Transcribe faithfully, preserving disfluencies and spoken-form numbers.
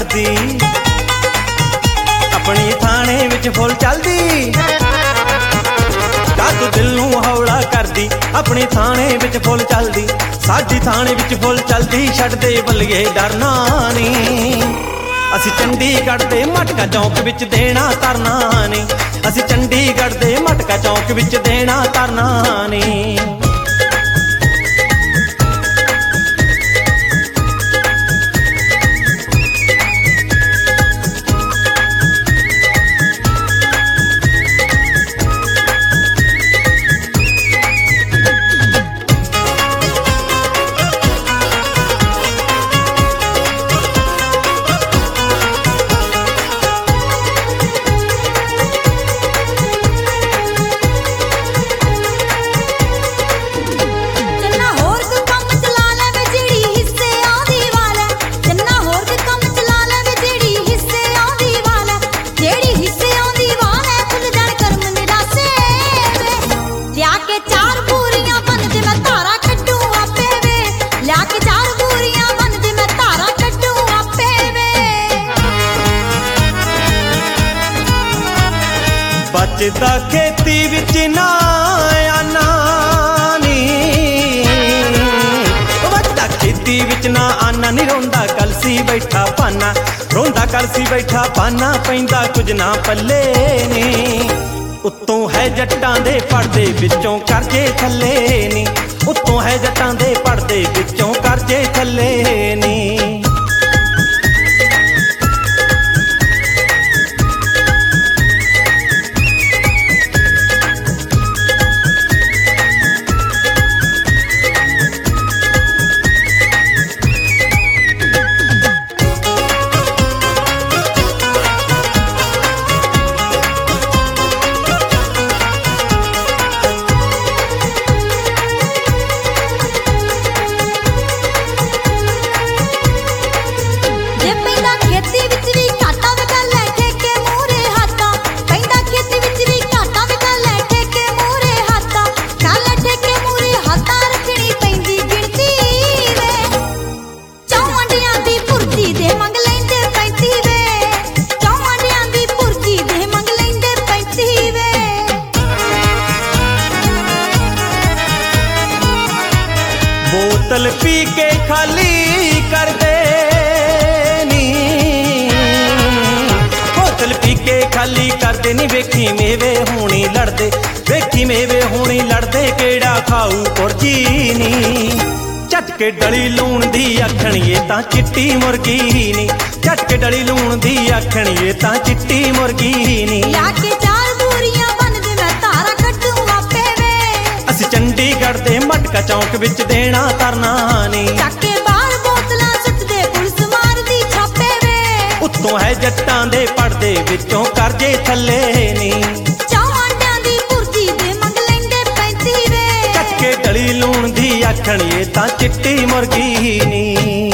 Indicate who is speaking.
Speaker 1: करदी, अपनी थाने विच फुल चलदी। तू दिल नूं हौला करदी, अपनी थाने विच फुल चलदी। साडी थाने विच फुल चलदी, छड्डदे बल्लिए डरना नी। असी चंडीगढ़ दे मटका चौक विच देना तरना नी। असी चंडीगढ़ दे मटका चौक विच देना तरना नी। बचदा खेती विच ना आना नी, बचदा खेती विच ना आना नी। रोंदा कलसी बैठा पाना, रोंदा कलसी बैठा पाना। पैंदा कुछ ना पल्ले नी, उत्तों है जट्टां दे पड़दे विचों करजे थल्ले नी। उत्तों है जट्टां दे पड़दे विचों करजे थल्ले नी। बोतल पी के खाली कर दे नी, बोतल पी के खाली कर दे नी। वेखी मेवे होनी लड़दे, वेखी मेवे होनी लड़दे। केड़ा खाऊ पुरजी नी, झटके डली लूण दी आखणीए तां चिट्टी मुर्गी नी। झटके डली लूण दी आखणीए तां चिट्टी मुर्गी नी। चंडीगढ़ दे मटका चौक विच देना तरना नी।
Speaker 2: चाके बाहर बोतलां सटदे पुलिस मारदी छापे वे।
Speaker 1: उत्तों है जट्टां दे पड़दे विचों करजे थल्ले नी।
Speaker 2: चौहांडियां दी पुरजी दे मंग लैंदे पैंती वे।
Speaker 1: चक्के डली लूण दी आखणीए तां चिट्टी मुर्गी नी।